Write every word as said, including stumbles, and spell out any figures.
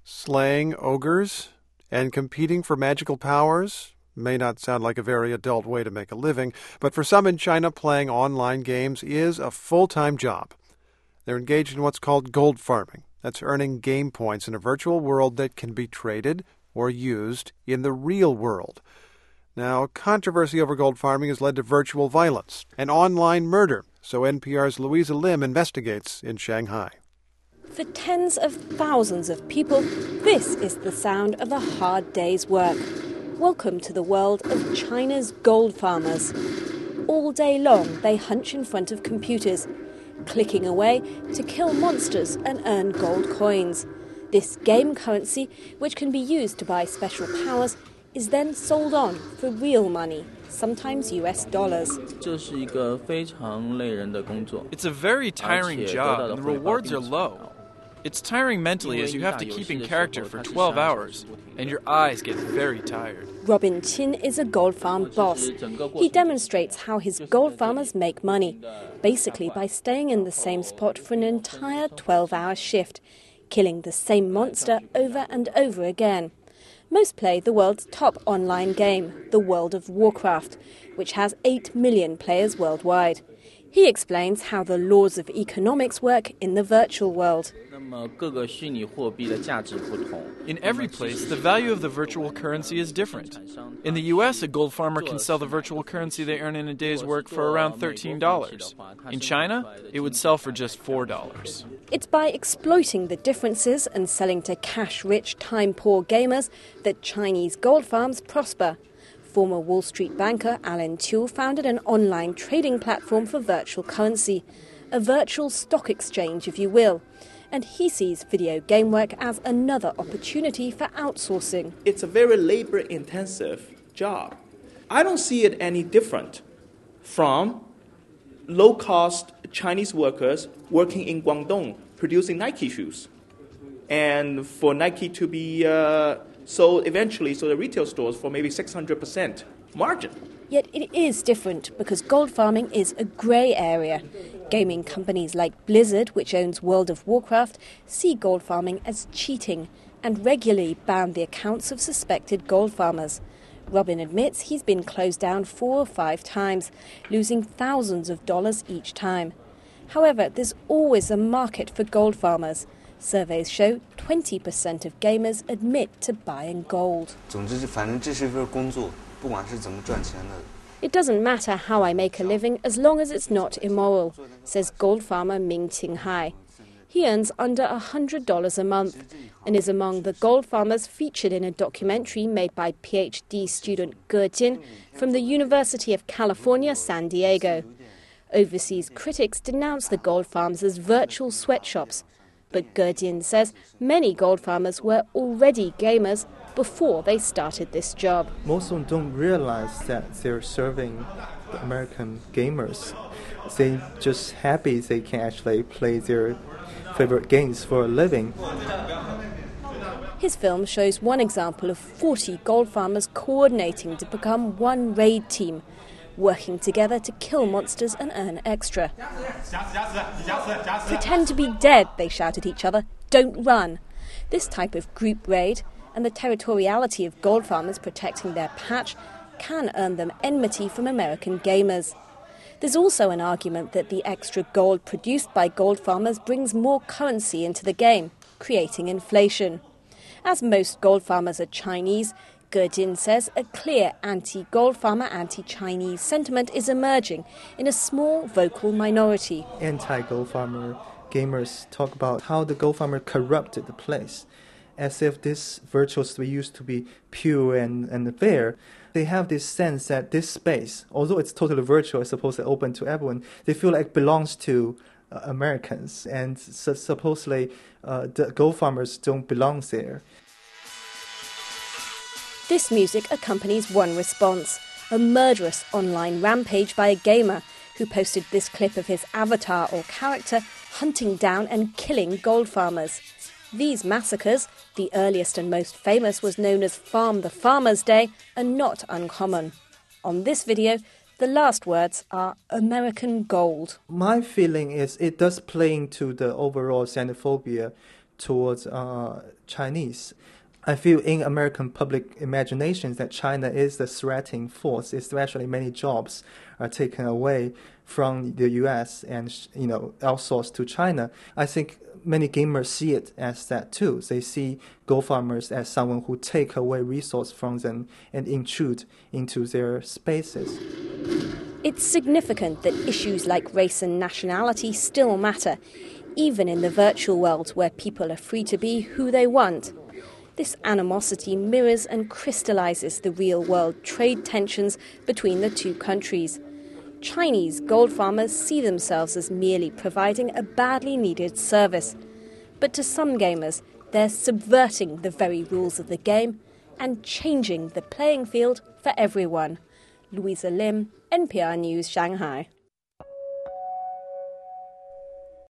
Slaying ogres and competing for magical powers may not sound like a very adult way to make a living, but for some in China, playing online games is a full-time job. They're engaged in what's called gold farming. That's earning game points in a virtual world that can be traded or used in the real world. Now, controversy over gold farming has led to virtual violence and online murder, so N P R's Louisa Lim investigates in Shanghai. For tens of thousands of people, this is the sound of a hard day's work. Welcome to the world of China's gold farmers. All day long, they hunch in front of computers, clicking away to kill monsters and earn gold coins. This game currency, which can be used to buy special powers, is then sold on for real money, sometimes U S dollars. It's a very tiring job, and the rewards are low. It's tiring mentally as you have to keep in character for twelve hours, and your eyes get very tired. Robin Chin is a gold farm boss. He demonstrates how his gold farmers make money, basically by staying in the same spot for an entire twelve-hour shift, killing the same monster over and over again. Most play the world's top online game, the World of Warcraft, which has eight million players worldwide. He explains how the laws of economics work in the virtual world. In every place, the value of the virtual currency is different. In the U S, a gold farmer can sell the virtual currency they earn in a day's work for around thirteen dollars. In China, it would sell for just four dollars. It's by exploiting the differences and selling to cash-rich, time-poor gamers that Chinese gold farms prosper. Former Wall Street banker Alan Tuo founded an online trading platform for virtual currency, a virtual stock exchange, if you will. And he sees video game work as another opportunity for outsourcing. It's a very labor-intensive job. I don't see it any different from low-cost Chinese workers working in Guangdong producing Nike shoes. And for Nike to be uh, sold eventually, so the retail stores for maybe six hundred percent margin. Yet it is different because gold farming is a grey area. Gaming companies like Blizzard, which owns World of Warcraft, see gold farming as cheating and regularly ban the accounts of suspected gold farmers. Robin admits he's been closed down four or five times, losing thousands of dollars each time. However, there's always a market for gold farmers. Surveys show twenty percent of gamers admit to buying gold. It doesn't matter how I make a living as long as it's not immoral, says gold farmer Ming Qinghai. He earns under one hundred dollars a month and is among the gold farmers featured in a documentary made by PhD student Ge Jin from the University of California, San Diego. Overseas critics denounce the gold farms as virtual sweatshops, but Ge Jin says many gold farmers were already gamers before they started this job. Most of them don't realize that they're serving the American gamers. They're just happy they can actually play their favorite games for a living. His film shows one example of forty gold farmers coordinating to become one raid team, working together to kill monsters and earn extra. Pretend to be dead, they shout at each other. Don't run. This type of group raid and the territoriality of gold farmers protecting their patch can earn them enmity from American gamers. There's also an argument that the extra gold produced by gold farmers brings more currency into the game, creating inflation. As most gold farmers are Chinese, Ge Jin says a clear anti-gold farmer, anti-Chinese sentiment is emerging in a small vocal minority. Anti-gold farmer gamers talk about how the gold farmer corrupted the place, as if this virtual space used to be pure and, and fair. They have this sense that this space, although it's totally virtual, it's supposed to open to everyone, they feel like it belongs to uh, Americans, and so supposedly uh, the gold farmers don't belong there. This music accompanies one response, a murderous online rampage by a gamer who posted this clip of his avatar or character hunting down and killing gold farmers. These massacres, the earliest and most famous was known as Farm the Farmer's Day, are not uncommon. On this video, the last words are American gold. My feeling is it does play into the overall xenophobia towards uh, Chinese. I feel in American public imaginations that China is the threatening force, especially many jobs are taken away from the U S and, you know, outsourced to China. I think many gamers see it as that too. They see gold farmers as someone who take away resource from them and intrude into their spaces. It's significant that issues like race and nationality still matter, even in the virtual world where people are free to be who they want. This animosity mirrors and crystallizes the real-world trade tensions between the two countries. Chinese gold farmers see themselves as merely providing a badly needed service. But to some gamers, they're subverting the very rules of the game and changing the playing field for everyone. Louisa Lim, N P R News, Shanghai.